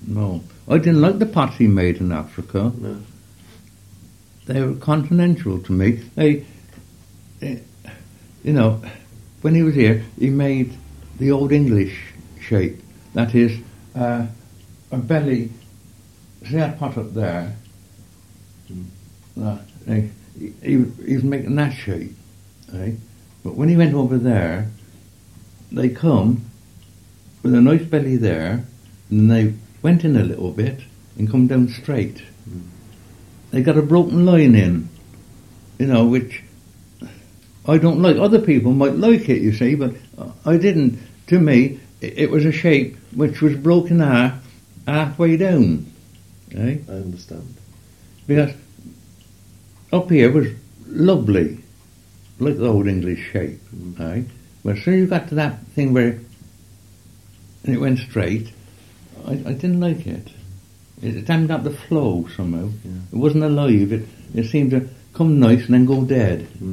No. I didn't like the pots he made in Africa. No. They were continental to me. You know, when he was here, he made the Old English shape. That is, a belly. See that pot up there? He was making that shape. Eh? But when he went over there, they come with a nice belly there, and they went in a little bit and come down straight. They got a broken line in, you know, which I don't like. Other people might like it, you see, but I didn't. To me, it was a shape which was broken halfway down. Eh? I understand. Because up here was lovely, like the Old English shape. Eh? But as soon as you got to that thing where it went straight, I didn't like it. It hadn't got the flow somehow. Yeah. It wasn't alive. It seemed to come nice and then go dead.